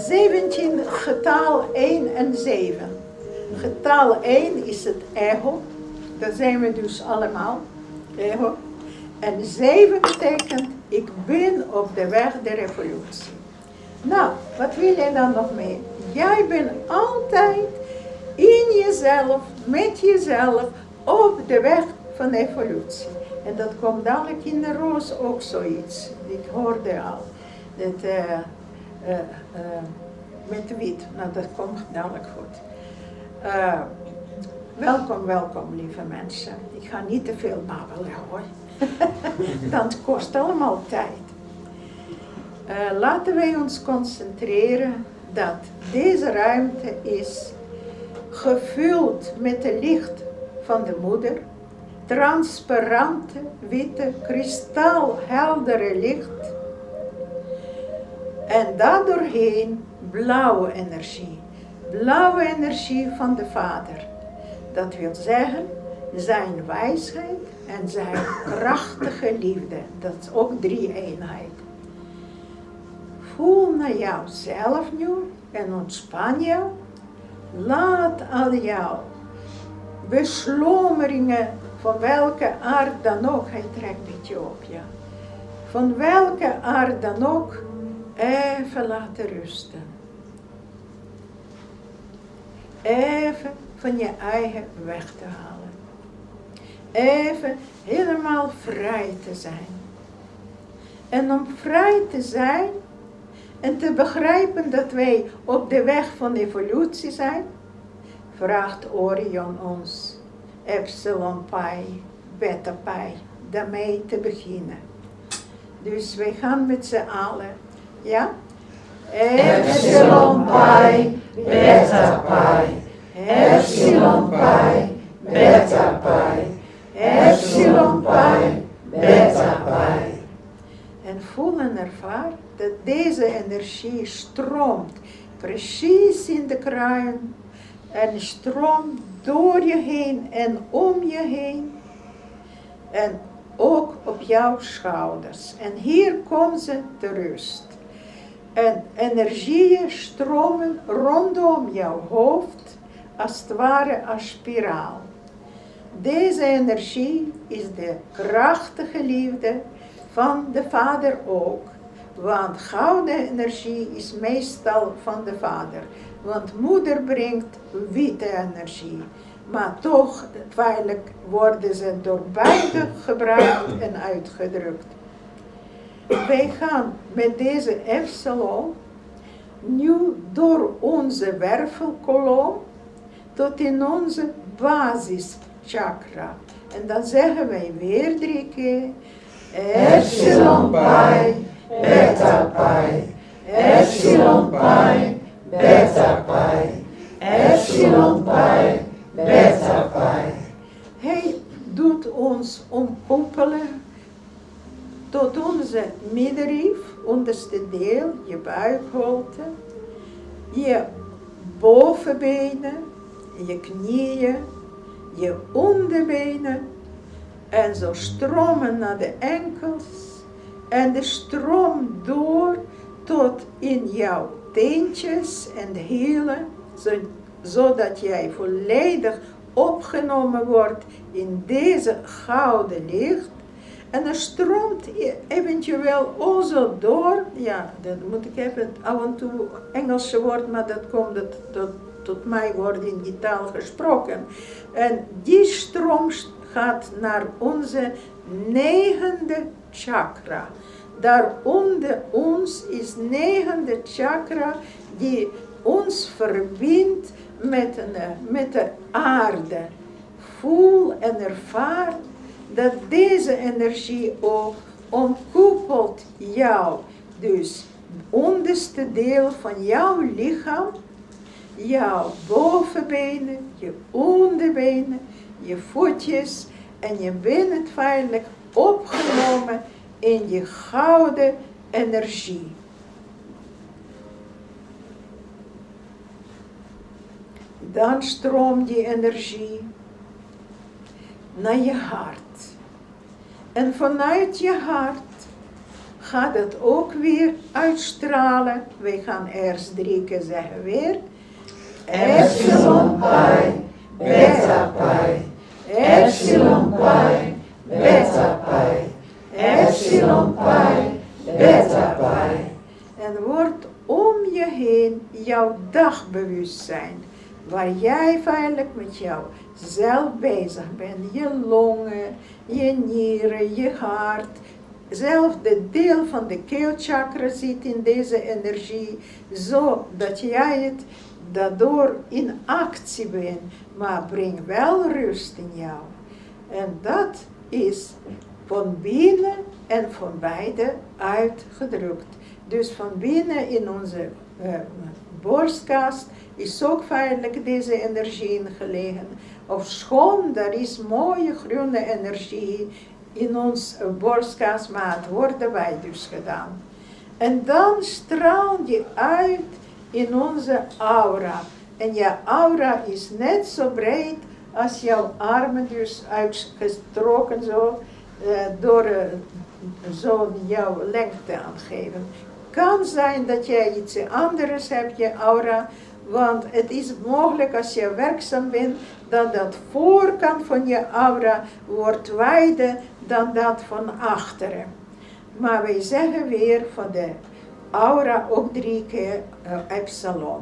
17 getal 1 en 7. Getal 1 is het ego. Dat zijn we dus allemaal. Ego. En 7 betekent, ik ben op de weg der evolutie. Nou, wat wil je dan nog mee? Jij bent altijd in jezelf, met jezelf, op de weg van evolutie. En dat komt dadelijk in de roos ook zoiets. Ik hoorde al. Dat, met de wit, nou dat komt dadelijk goed. Welkom lieve mensen. Ik ga niet te veel babbelen hoor. Dat kost allemaal tijd. Laten wij ons concentreren dat deze ruimte is gevuld met het licht van de moeder. Transparante, witte, kristalheldere licht. En daardoorheen blauwe energie. Blauwe energie van de Vader. Dat wil zeggen, zijn wijsheid en zijn krachtige liefde. Dat is ook 3-eenheid. Voel naar jouzelf nu en ontspan jou. Laat al jouw beslommeringen, van welke aard dan ook, hij trekt het je op, ja. Van welke aard dan ook, even laten rusten. Even van je eigen weg te halen. Even helemaal vrij te zijn. En om vrij te zijn en te begrijpen dat wij op de weg van evolutie zijn, vraagt Orion ons, Epsilon Pi, Beta Pi, daarmee te beginnen. Dus wij gaan met z'n allen, ja? Epsilon Pi, Beta Pi, Epsilon Pi, Beta Pi, Epsilon Pi, Beta Pi. En voel en ervaar dat deze energie stroomt precies in de kruin en stroomt door je heen en om je heen en ook op jouw schouders. En hier komen ze te rust. En energieën stromen rondom jouw hoofd, als het ware als spiraal. Deze energie is de krachtige liefde van de Vader ook. Want gouden energie is meestal van de Vader. Want moeder brengt witte energie. Maar toch, feitelijk worden ze door beide gebruikt en uitgedrukt. Wij gaan met deze epsilon nu door onze wervelkolom tot in onze basischakra. En dan zeggen wij weer 3 keer. Epsilon Pi, Beta Pi, Epsilon Pi, Beta Pi, Epsilon Pi, Beta Pi. Hij doet ons omkoppelen tot onze middenrif, onderste deel, je buikholte, je bovenbenen, je knieën, je onderbenen en zo stromen naar de enkels en de stroom door tot in jouw teentjes en de hielen, zodat jij volledig opgenomen wordt in deze gouden licht. En dan stroomt eventueel zo door, ja, dat moet ik even af en toe Engelse woord, maar dat komt tot mij wordt in die taal gesproken. En die stroom gaat naar onze 9e chakra. Daaronder ons is 9e chakra die ons verbindt met de aarde. Voel en ervaar dat deze energie ook omkoepelt jou. Dus onderste deel van jouw lichaam, jouw bovenbenen, je onderbenen, je voetjes en je bent het feitelijk opgenomen in je gouden energie. Dan stroomt die energie naar je hart. En vanuit je hart gaat het ook weer uitstralen. Wij gaan eerst 3 keer zeggen weer. Epsilon Pi, Beta Pi, Epsilon Pi, Beta Pi, Epsilon Pi, Beta Pi. En wordt om je heen jouw dagbewustzijn, waar jij feitelijk met jouzelf bezig bent, je longen, je nieren, je hart, zelf de deel van de keelchakra zit in deze energie, zodat jij het daardoor in actie bent, maar breng wel rust in jou. En dat is van binnen en van beide uitgedrukt. Dus van binnen in onze borstkast is ook feitelijk deze energie gelegen. Ofschoon er is mooie groene energie in ons borstkast, maar het wordt erbij dus gedaan. En dan straal je uit in onze aura. En je aura is net zo breed als jouw armen, dus uitgetrokken zo, door zo jouw lengte aangeven. Kan zijn dat jij iets anders hebt, je aura, want het is mogelijk als je werkzaam bent, dat dat voorkant van je aura wordt wijder dan dat van achteren. Maar wij zeggen weer van de aura ook 3 keer epsilon.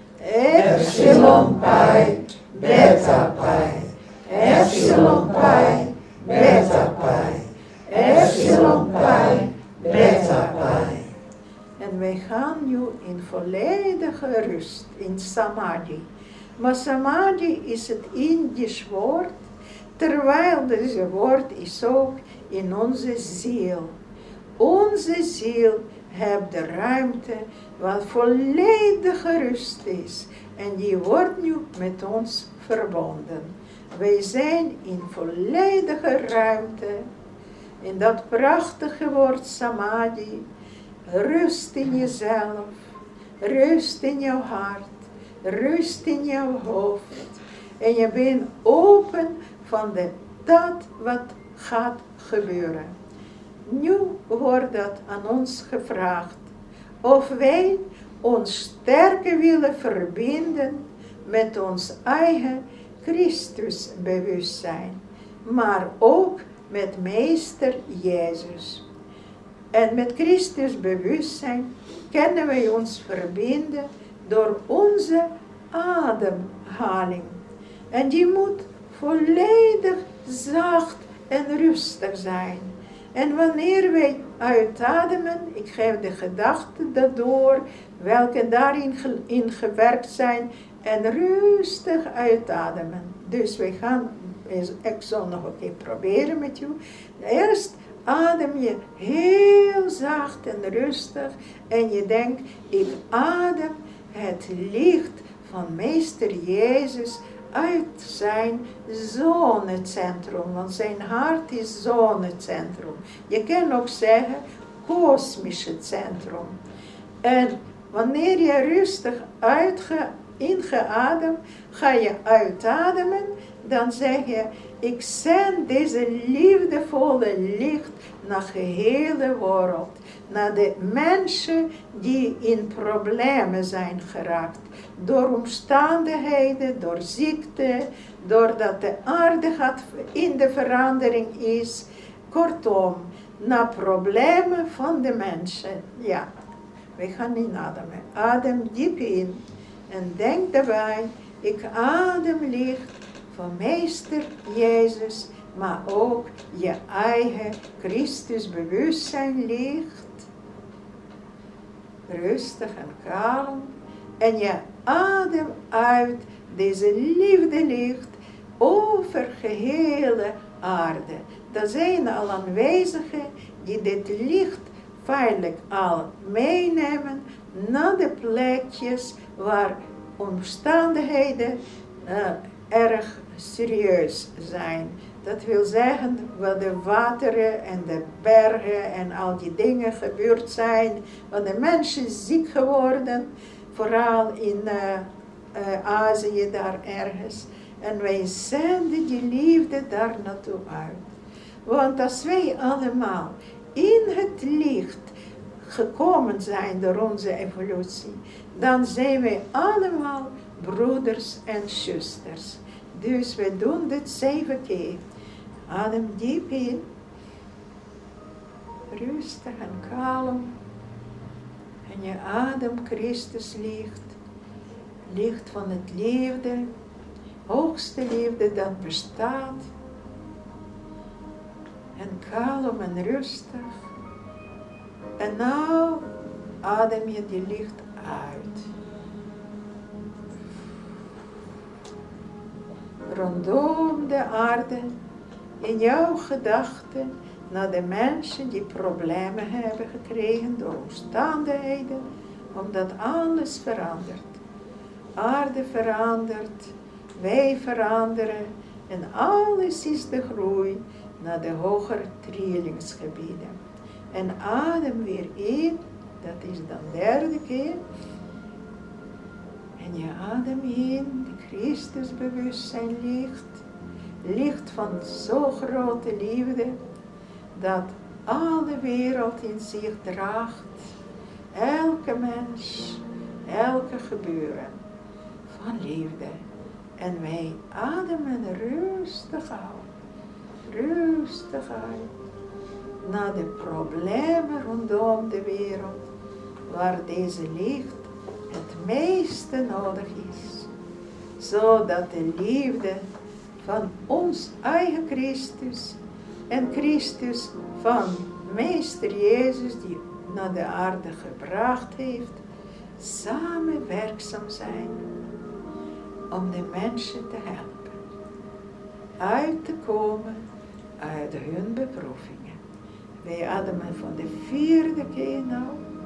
Epsilon Pi, Beta Pi, Epsilon Pi, Beta Pi, Epsilon Pi, Beta Pi. En wij gaan nu in volledige rust, in samadhi. Maar samadhi is het Indisch woord, terwijl deze woord is ook in onze ziel. Onze ziel heeft de ruimte waar volledige rust is. En die wordt nu met ons verbonden. Wij zijn in volledige ruimte. In dat prachtige woord samadhi. Rust in jezelf. Rust in jouw hart. Rust in jouw hoofd. En je bent open van dat wat gaat gebeuren. Nu wordt dat aan ons gevraagd. Of wij ons sterker willen verbinden met ons eigen Christusbewustzijn. Maar ook met Meester Jezus. En met Christusbewustzijn kunnen wij ons verbinden door onze ademhaling. En die moet volledig zacht en rustig zijn. En wanneer wij uitademen, ik geef de gedachten daardoor, welke daarin gewerkt zijn, en rustig uitademen. Dus wij gaan, ik zal nog een keer proberen met u. Eerst adem je heel zacht en rustig en je denkt, ik adem het licht van Meester Jezus uit zijn zonnecentrum, want zijn hart is zonnecentrum. Je kan ook zeggen kosmische centrum. En wanneer je rustig ingeademd, ga je uitademen, dan zeg je, ik zend deze liefdevolle licht naar de hele wereld. Naar de mensen die in problemen zijn geraakt. Door omstandigheden, door ziekte, doordat de aarde in de verandering is. Kortom, naar problemen van de mensen. Ja, we gaan inademen. Adem diep in en denk daarbij, ik adem licht van Meester Jezus, maar ook je eigen Christusbewustzijn licht. Rustig en kalm. En je adem uit deze liefde licht over gehele aarde. Er zijn al aanwezigen die dit licht feitelijk al meenemen naar de plekjes waar omstandigheden erg serieus zijn. Dat wil zeggen, waar de wateren en de bergen en al die dingen gebeurd zijn, waar de mensen ziek geworden, vooral in Azië daar ergens. En wij zenden die liefde daar naartoe uit. Want als wij allemaal in het licht gekomen zijn door onze evolutie, dan zijn wij allemaal broeders en zusters. Dus we doen dit 7 keer. Adem diep in. Rustig en kalm. En je adem Christus licht. Licht van het liefde. Hoogste liefde dat bestaat. En kalm en rustig. En nou adem je die licht uit. Rondom de aarde, in jouw gedachten, naar de mensen die problemen hebben gekregen door omstandigheden, omdat alles verandert. Aarde verandert, wij veranderen en alles is de groei naar de hogere trillingsgebieden. En adem weer in, dat is dan 3e keer. En je adem in, de Christusbewustzijn licht. Licht van zo grote liefde, dat alle wereld in zich draagt. Elke mens, elke gebeuren van liefde. En wij ademen rustig uit. Rustig uit. Naar de problemen rondom de wereld, waar deze licht het meeste nodig is. Zodat de liefde van ons eigen Christus en Christus van Meester Jezus, die naar de aarde gebracht heeft, samen werkzaam zijn om de mensen te helpen. Uit te komen uit hun beproevingen. Wij ademen van de 4e keer nou.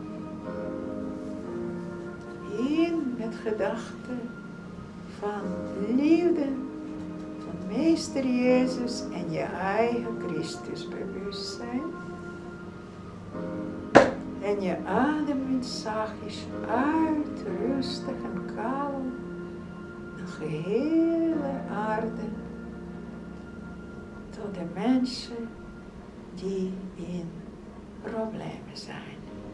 In met gedachten van liefde van Meester Jezus en je eigen Christusbewustzijn. En je ademt zachtjes uit, rustig en kalm. De gehele aarde tot de mensen die in problemen zijn.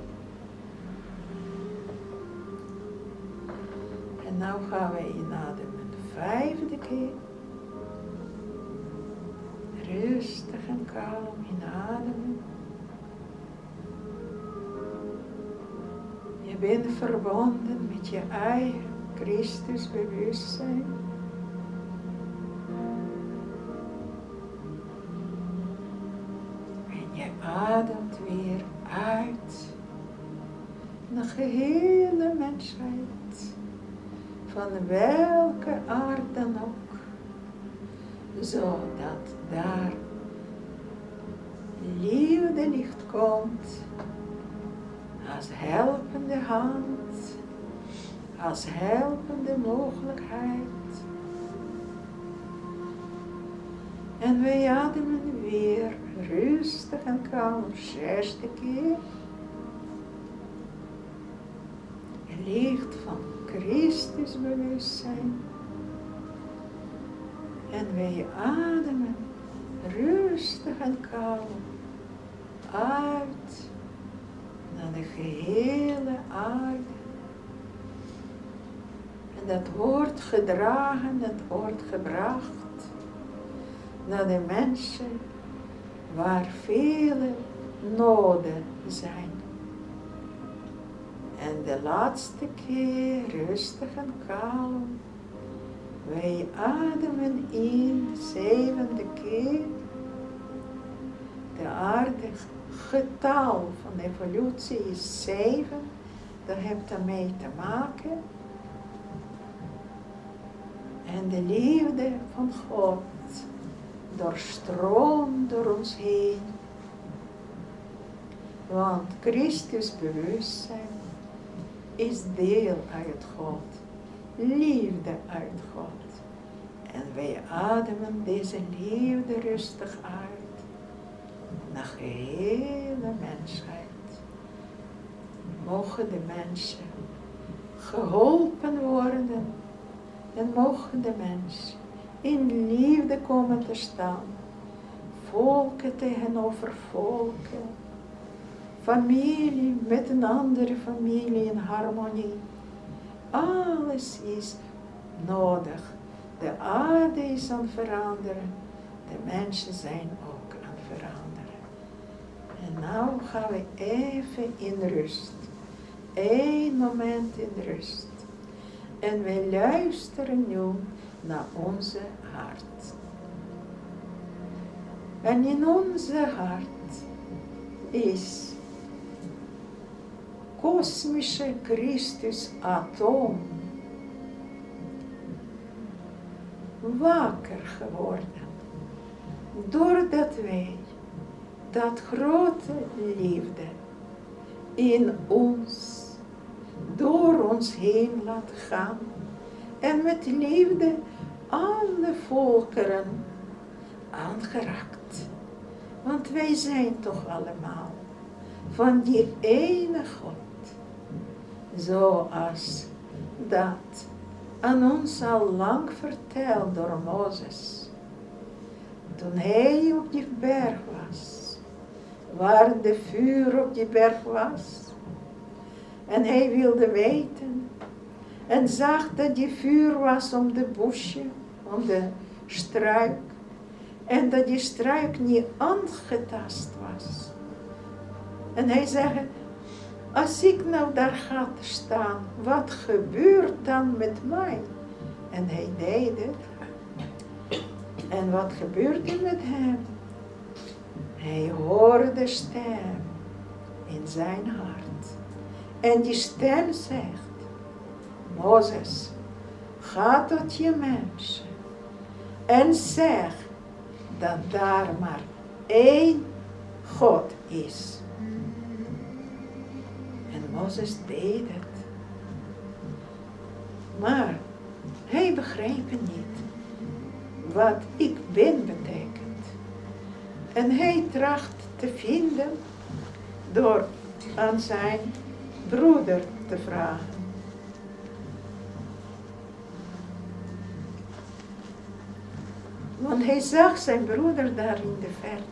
En nou gaan we inademen de 5e keer. Rustig en kalm inademen. Je bent verbonden met je eigen Christusbewustzijn. Ademt weer uit. De gehele mensheid. Van welke aard dan ook. Zodat daar liefde licht komt. Als helpende hand. Als helpende mogelijkheid. En wij ademen weer rustig en kalm 6e keer. Licht van Christusbewustzijn. En wij ademen rustig en kalm uit naar de gehele aarde. En dat wordt gedragen, dat wordt gebracht naar de mensen waar vele noden zijn. En de laatste keer rustig en kalm. Wij ademen in, 7e keer. De aardige getal van de evolutie is 7. Dat heeft daarmee te maken. En de liefde van God doorstroomt door ons heen. Want Christus bewustzijn is deel uit God. Liefde uit God. En wij ademen deze liefde rustig uit. Naar gehele mensheid. Mogen de mensen geholpen worden. En mogen de mensen in liefde komen te staan. Volken tegenover volken. familie met een andere familie in harmonie. Alles is nodig. De aarde is aan het veranderen. De mensen zijn ook aan het veranderen. En nou gaan we even in rust. 1 moment in rust. En we luisteren nu naar onze hart. En in onze hart is kosmische Christus-atoom wakker geworden. Doordat wij dat grote liefde in ons, door ons heen laten gaan. En met liefde alle volkeren aangeraakt. Want wij zijn toch allemaal van die ene God. Zoals dat aan ons al lang verteld door Mozes. Toen hij op die berg was. Waar de vuur op die berg was. En hij wilde weten. En zag dat die vuur was om de bosje, om de struik. En dat die struik niet aangetast was. En hij zei, als ik nou daar ga staan, wat gebeurt dan met mij? En hij deed het. En wat gebeurde met hem? Hij hoorde de stem in zijn hart. En die stem zegt, Mozes, ga tot je mensen en zeg dat daar maar 1 God is. En Mozes deed het. Maar hij begreep niet wat ik ben betekent. En hij tracht te vinden door aan zijn broeder te vragen. Want hij zag zijn broeder daar in de verte.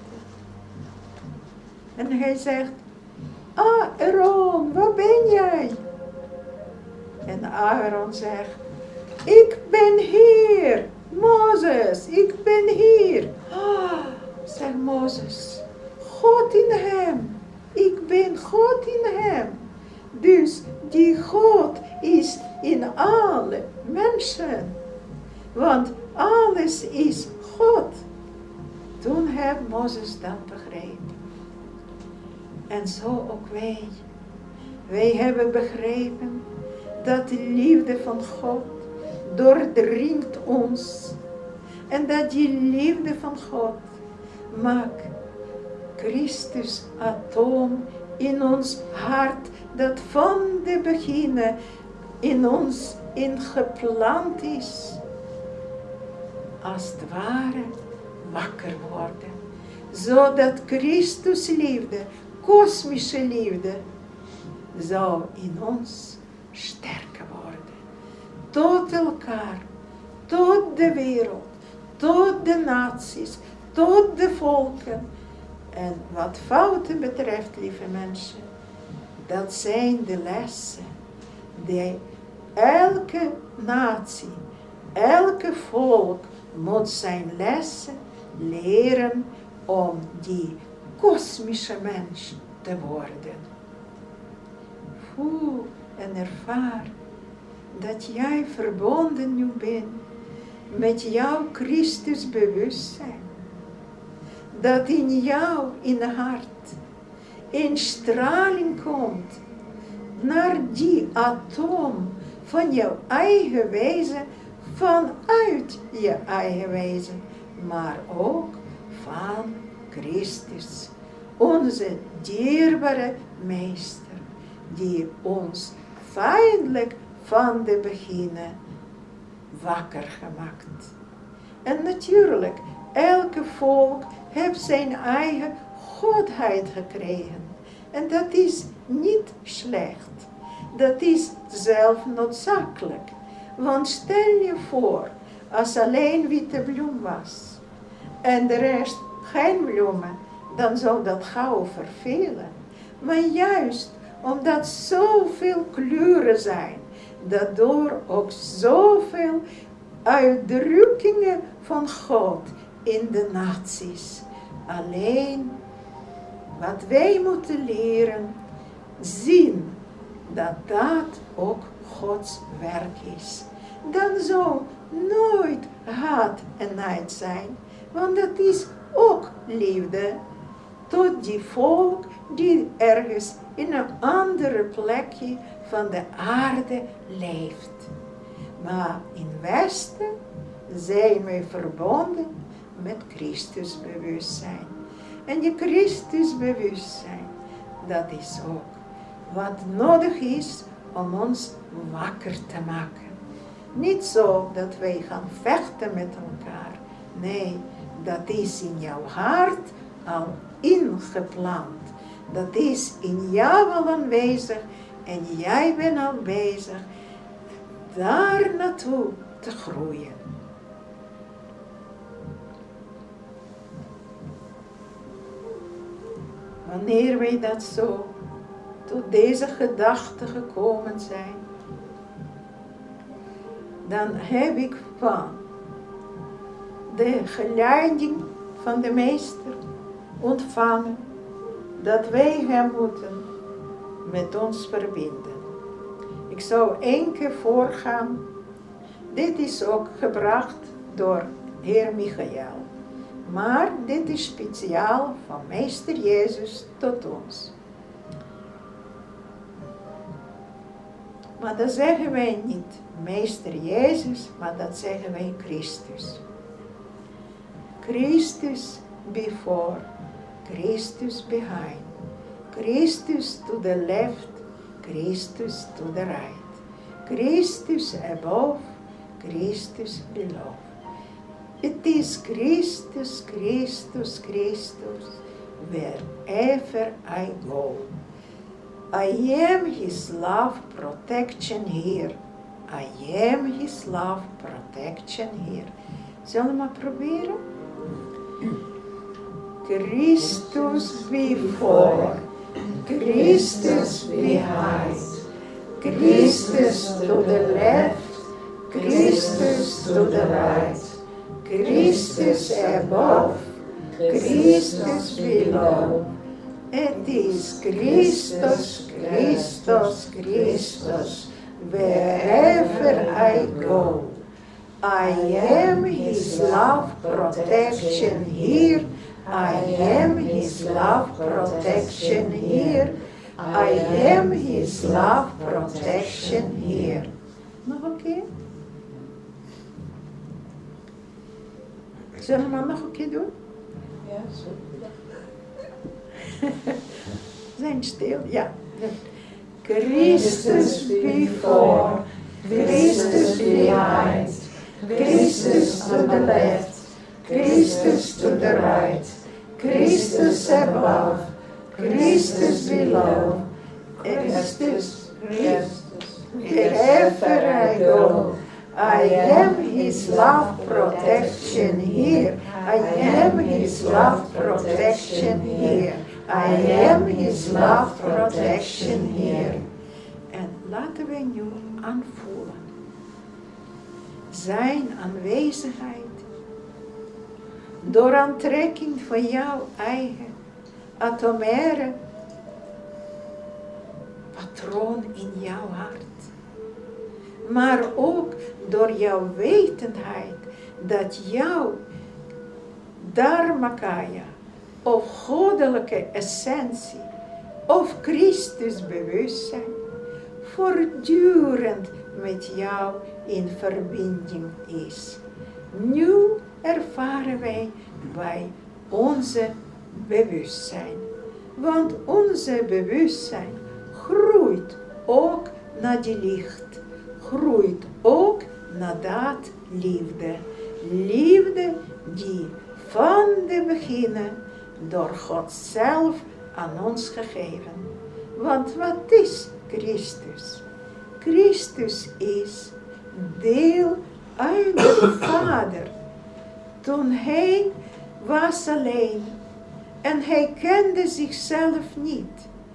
En hij zegt, Aaron, waar ben jij? En Aaron zegt, ik ben hier, Mozes, ik ben hier. Zegt Mozes, God in hem, ik ben God in hem. Dus die God is in alle mensen. Want alles is God. Toen heeft Mozes dat begrepen. En zo ook wij. Wij hebben begrepen dat de liefde van God doordringt ons. En dat die liefde van God maakt Christus atoom in ons hart, dat van de beginnen in ons ingeplant is. Als het ware wakker worden. Zodat Christus liefde, kosmische liefde, zou in ons sterker worden. Tot elkaar, tot de wereld, tot de naties, tot de volken. En wat fouten betreft, lieve mensen, dat zijn de lessen die elke natie, elke volk moet zijn lessen leren om die kosmische mens te worden. Voel en ervaar dat jij verbonden nu bent met jouw Christus bewustzijn. Dat in jou, in het hart, een straling komt naar die atoom van jouw eigen wezen, vanuit je eigen wezen, maar ook van Christus, onze dierbare meester, die ons feitelijk van de beginnen wakker gemaakt. En natuurlijk, elke volk heeft zijn eigen godheid gekregen. En dat is niet slecht. Dat is zelf noodzakelijk. Want stel je voor, als alleen witte bloem was en de rest geen bloemen, dan zou dat gauw vervelen. Maar juist omdat zoveel kleuren zijn, daardoor ook zoveel uitdrukkingen van God in de naties. Alleen wat wij moeten leren, zien dat dat ook Gods werk is. Dan zal nooit haat en nijd zijn, want dat is ook liefde tot die volk die ergens in een andere plekje van de aarde leeft. Maar in het Westen zijn wij verbonden met Christusbewustzijn. En je Christusbewustzijn, dat is ook wat nodig is om ons wakker te maken. Niet zo dat wij gaan vechten met elkaar. Nee, dat is in jouw hart al ingeplant. Dat is in jou al aanwezig en jij bent al bezig daar naartoe te groeien. Wanneer wij dat zo tot deze gedachte gekomen zijn, dan heb ik van de geleiding van de meester ontvangen dat wij hem moeten met ons verbinden. Ik zou 1 keer voorgaan. Dit is ook gebracht door Heer Michael. Maar dit is speciaal van Meester Jezus tot ons. Maar dat zeggen wij niet Meester Jezus, maar dat zeggen wij Christus. Christus before, Christus behind. Christus to the left, Christus to the right. Christus above, Christus below. It is Christus, Christus, Christus, wherever I go. I am His love protection here. I am His love protection here. Zullen we maar proberen? Christus before, Christus behind, Christus to the left, Christus to the right, Christus above, Christus below. It is Christus, Christus, Christus, wherever I go. I am His love protection here. I am His love protection here. I am His love protection here. Nog een keer? Zullen we het nog een keer doen? Ja, zo. Zijn stil, ja. Christus before, Christus behind, Christus to the left, Christus to the right, Christus above, Christus below, Christus, wherever I go. I am His love protection here. I am His love protection here. I am His love protection here. En laten we nu aanvoelen zijn aanwezigheid door aantrekking van jouw eigen atomaire patroon in jouw hart. Maar ook door jouw wetendheid dat jouw Dharmakaya of goddelijke essentie of Christus bewustzijn voortdurend met jou in verbinding is. Nu ervaren wij bij onze bewustzijn. Want onze bewustzijn groeit ook naar die licht. Groeit ook naar dat liefde. Liefde die van de beginnen door God zelf aan ons gegeven. Want wat is Christus? Christus is deel uit de Vader. Toen hij was alleen en hij kende zichzelf niet.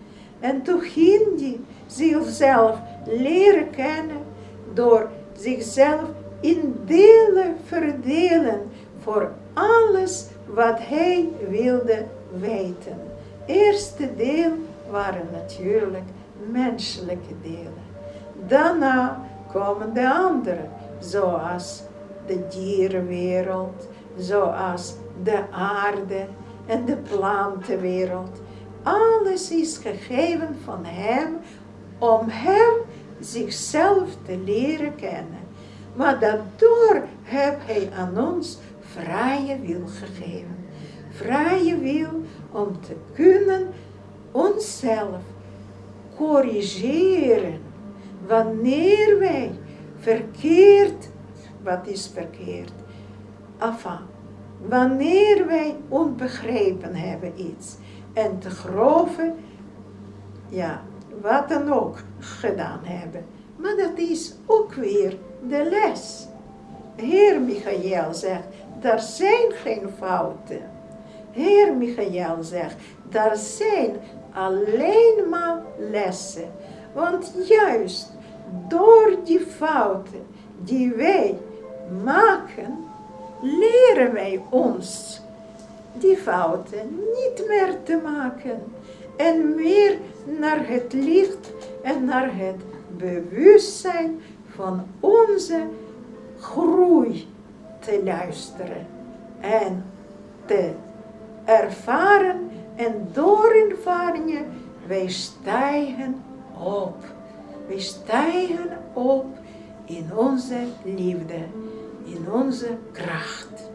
En toen ging hij zichzelf leren kennen door zichzelf in delen verdelen voor alles wat hij wilde weten. Eerste deel waren natuurlijk menselijke delen. Daarna komen de andere, zoals de dierenwereld, zoals de aarde en de plantenwereld. Alles is gegeven van hem, om hem zichzelf te leren kennen. Maar daardoor heeft hij aan ons vrije wil gegeven. Vrije wil om te kunnen onszelf corrigeren. Wanneer wij verkeerd, wat is verkeerd? Enfin, wanneer wij onbegrepen hebben iets en te grove, ja, wat dan ook gedaan hebben. Maar dat is ook weer de les. Heer Michael zegt, daar zijn geen fouten. Heer Michael zegt, daar zijn alleen maar lessen. Want juist door die fouten die wij maken, leren wij ons die fouten niet meer te maken. En meer naar het licht en naar het bewustzijn van onze groei te luisteren. En te ervaren. En door ervaringen, wij stijgen op. Wij stijgen op in onze liefde, in onze kracht.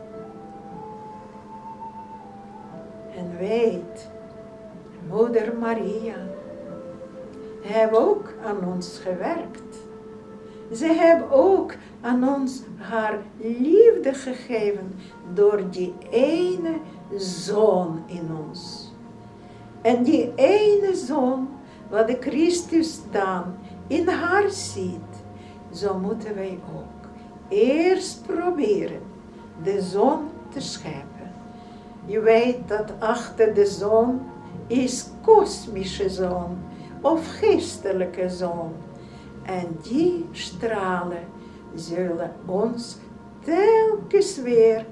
En weet, Moeder Maria heeft ook aan ons gewerkt. Ze heeft ook aan ons haar liefde gegeven door die ene zoon in ons. En die ene zoon, wat de Christus dan in haar ziet, zo moeten wij ook eerst proberen de zon te scheppen. Je weet dat achter de zon is kosmische zon of geestelijke zon. En die stralen zullen ons telkens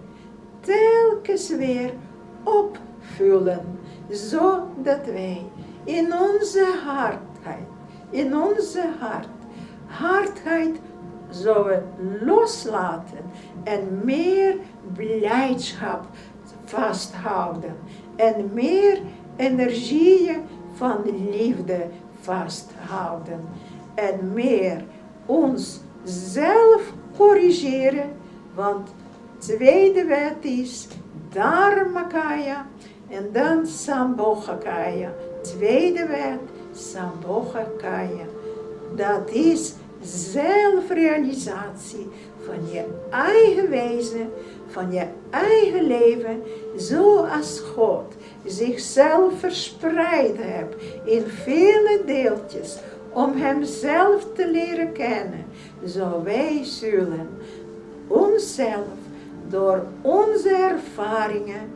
weer opvullen, zodat wij in onze hardheid zullen loslaten en meer blijdschap vasthouden en meer energieën van liefde vasthouden en meer ons zelf corrigeren, want tweede wet is Dharmakaya en dan Sambhogakaya. Tweede wet Sambhogakaya. Dat is zelfrealisatie van je eigen wezen, van je eigen leven, zoals God zichzelf verspreid heeft in vele deeltjes om hemzelf te leren kennen. Zo wij zullen onszelf door onze ervaringen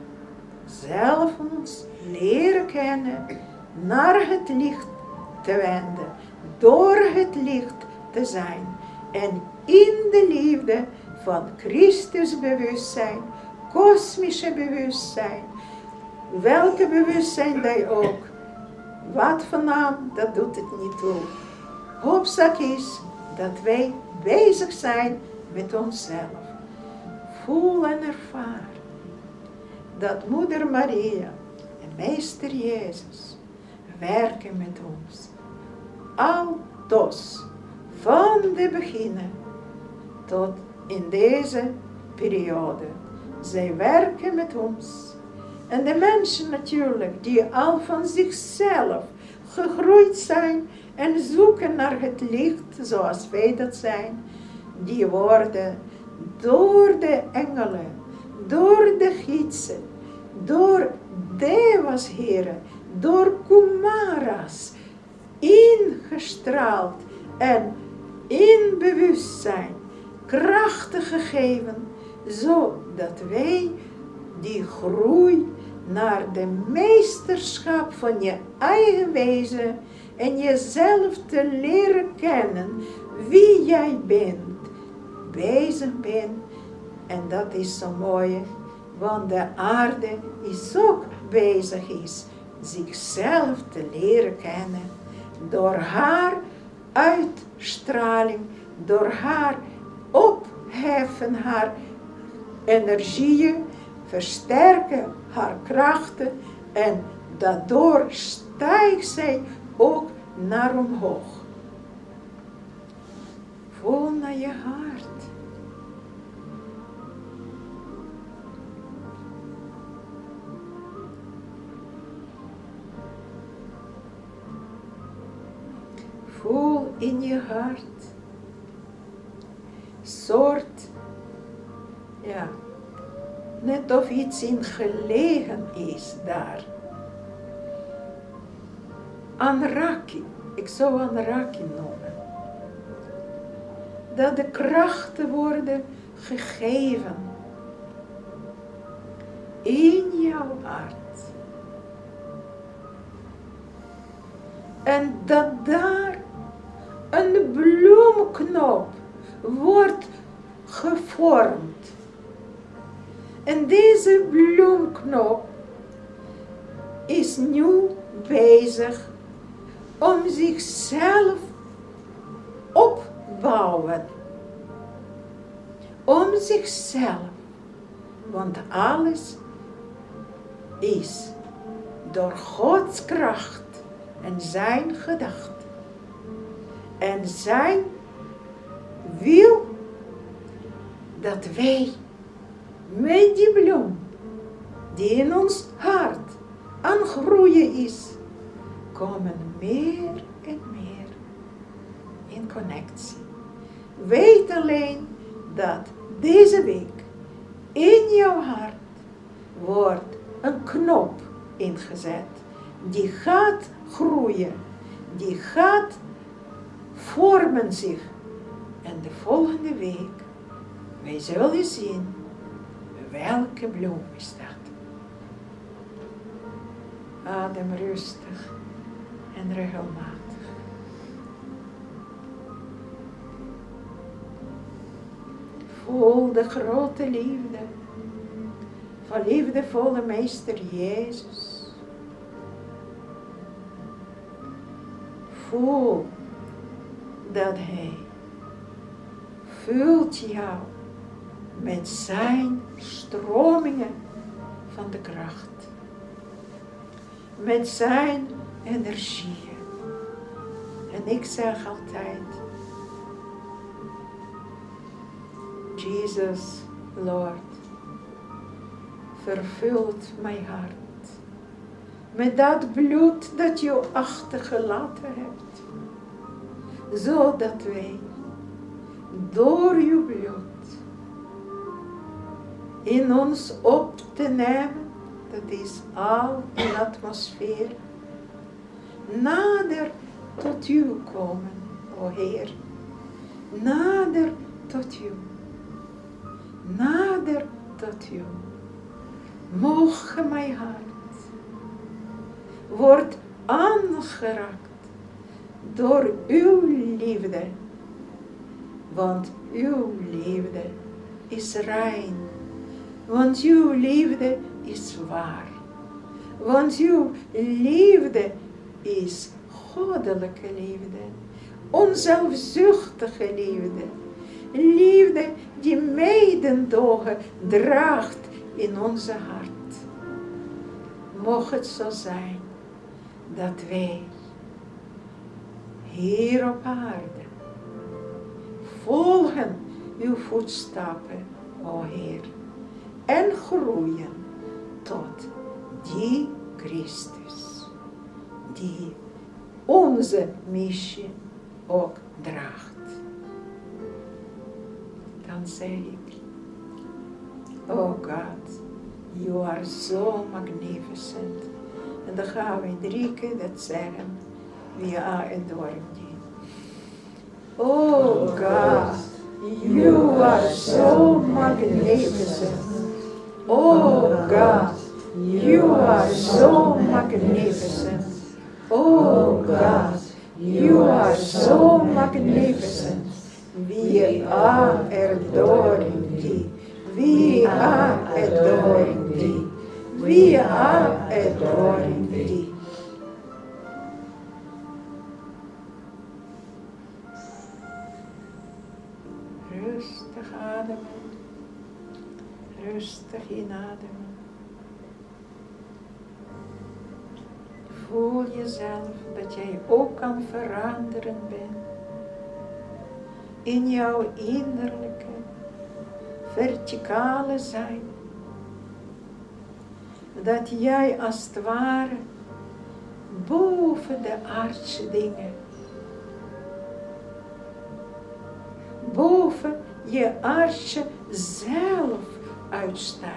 zelf ons leren kennen, naar het licht te wenden, door het licht te zijn en in de liefde van Christus bewustzijn, kosmische bewustzijn, welke bewustzijn dat ook, wat van naam, dat doet het niet toe. Hoofdzaak is dat wij bezig zijn met onszelf. Voel en ervaar dat Moeder Maria en Meester Jezus werken met ons. Altoos, van de beginnen tot in deze periode. Zij werken met ons. En de mensen natuurlijk die al van zichzelf gegroeid zijn en zoeken naar het licht zoals wij dat zijn, die worden door de engelen, door de gidsen, door devas heren, door Kumaras ingestraald en in bewustzijn krachten gegeven, zodat wij die groei naar de meesterschap van je eigen wezen en jezelf te leren kennen wie jij bent, bezig bent. En dat is zo mooi, want de aarde is ook bezig zichzelf te leren kennen door haar uitstraling, door haar opheffen, haar energieën, versterken haar krachten en daardoor stijgt zij ook naar omhoog. Voel naar je hart. Voel in je hart. Soort, ja, net of iets in gelegen is daar. Aanraking, ik zou aanraking noemen. Dat de krachten worden gegeven in jouw hart. En dat daar een bloemknop wordt gevormd. En deze bloemknop is nu bezig om zichzelf opbouwen. Om zichzelf. Want alles is door Gods kracht en zijn gedachte. En zijn wil dat wij met die bloem die in ons hart aan groeien is, komen meer en meer in connectie. Weet alleen dat deze week in jouw hart wordt een knop ingezet. Die gaat groeien. Die gaat vormen zich. En de volgende week, wij zullen zien welke bloem is dat. Adem rustig en regelmatig. Voel de grote liefde van liefdevolle Meester Jezus. Voel dat Hij vult jou met zijn stromingen van de kracht. Met zijn energieën. En ik zeg altijd, Jesus, Lord, vervult mijn hart met dat bloed dat je achtergelaten hebt. Zodat wij door je bloed in ons op te nemen, dat is al in atmosfeer, nader tot u komen, o Heer. Nader tot u. Nader tot u. Mogen mijn hart wordt aangeraakt door uw liefde. Want uw liefde is rein. Want uw liefde is waar. Want uw liefde is goddelijke liefde. Onzelfzuchtige liefde. Liefde die mededogen draagt in onze hart. Mocht het zo zijn dat wij hier op aarde volgen uw voetstappen, o Heer, en groeien tot die Christus, die onze missie ook draagt. Dan zeg ik, oh God, you are so magnificent. En dan gaan we 3 keer dat zeggen, we are adoring you. Oh God, you are so magnificent. Oh God, You are so magnificent. Oh God, you are so magnificent. We are adoring thee. We are adoring thee. We are adoring thee. Rustig ademen. Rustig inademen. Voel jezelf dat jij ook kan veranderen bent. In jouw innerlijke, verticale zijn. Dat jij als het ware boven de aardse dingen, boven je aardse zelf uitstijgt.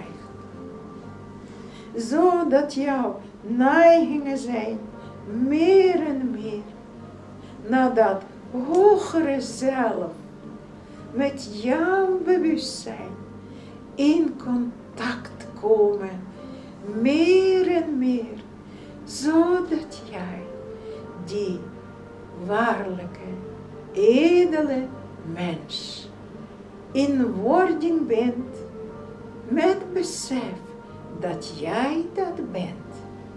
Zodat jouw neigingen zijn meer en meer naar dat hogere zelf met jouw bewustzijn in contact komen. Meer en meer, zodat jij die waarlijke, edele mens in wording bent met besef dat jij dat bent.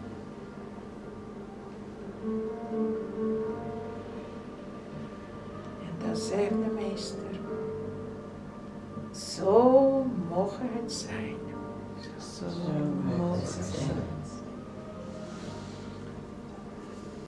En dan zegt de meester, zo mogen het zijn. Zo mogen het zijn.